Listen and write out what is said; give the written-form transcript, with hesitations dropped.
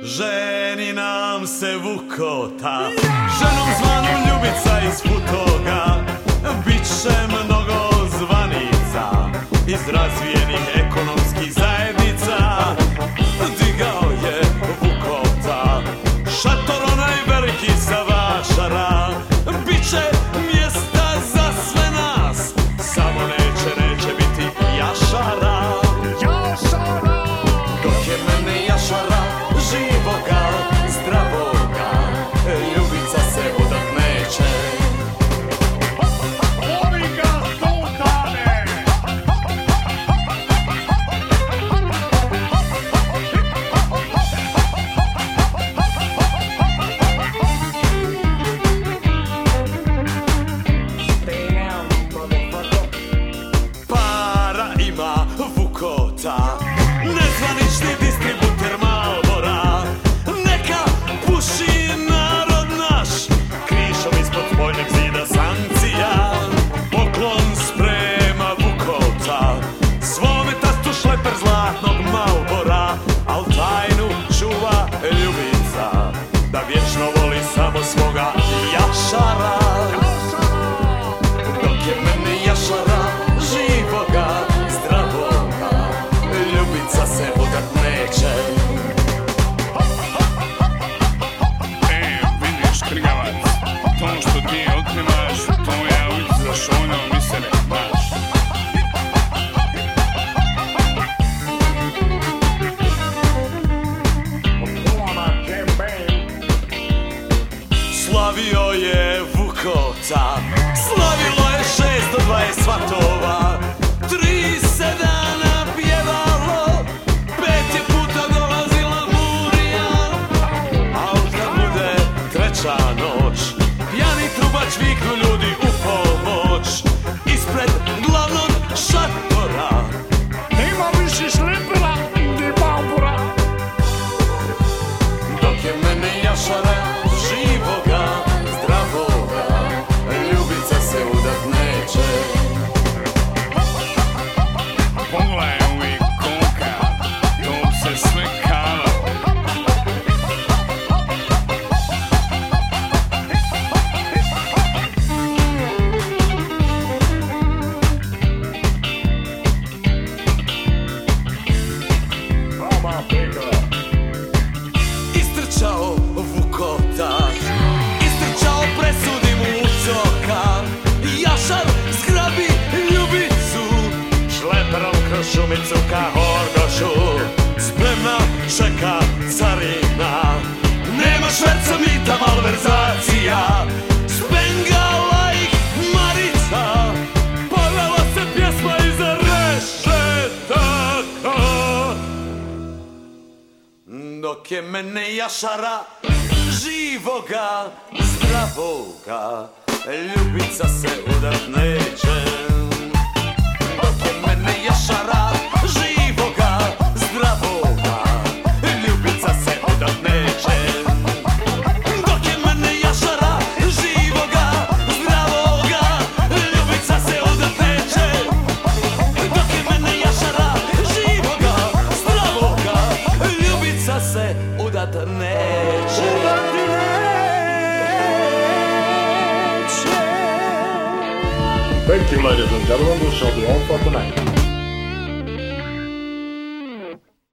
Ženi nam se Vukota, ženom zvanu Ljubica iz Futoga. Biće mnogo zvanica iz razvijenih ekonomskih zajednica. Digao je Vukota šator onaj veliki sa Vašara. Biće mjesta za sve nas, samo neće biti jašara. Dok je mene jašara živoga, zdravoga, Ljubica se udat neće. Voli ga sultane! Para ima Vukota, nezvanični distributer Marlbora. Neka puši narod naš, krišom ispod spoljnog zida sankcija. Poklon sprema Vukota svome tastu šleper zlatnog Marlbora. Al tajnu čuva Ljubica, da vječno voli samo svoga jašara. Dok je mene jašara živoga, zdravoga, Ljubica se udat neće. Vidiš krgavac, to što ti otimaš, to ja uvijek za šonom i se ne znaš. Slavio je Vukota, slavilo je 620 svatova. 3 dana pjevalo, 5 puta dolazila Murija. Al kad bude treća noć, pjani trubač viknu ljudi u pomoć. Ispred glavnog šatora Nema više šlepera ni Marlbora. dok je mene jašara živoga, zdravoga, Ljubica se udat neće. Pogledaj uvijek koka, to se sve kava. Istrčao Vukota, istrčao presudi mu ucoka. Jašar zgrabi Ljubicu, šleperom kroz šumicu ka Horgošu. Spremna čeka carina, nema šverca mita, malverzacija. Spengala ih Marica, povela se pjesma iza rešetaka. Dok je mene jašara živoga, zdravoga, Ljubica se udat neće. Dok je mene jašara živoga, zdravoga, Ljubica se udat neće. Dok je mene jašara živoga, zdravoga, Ljubica se udat neće. Dok je mene jašara živoga, zdravoga, Ljubica se udat neće. Thank you, ladies and gentlemen. We shall be on for tonight.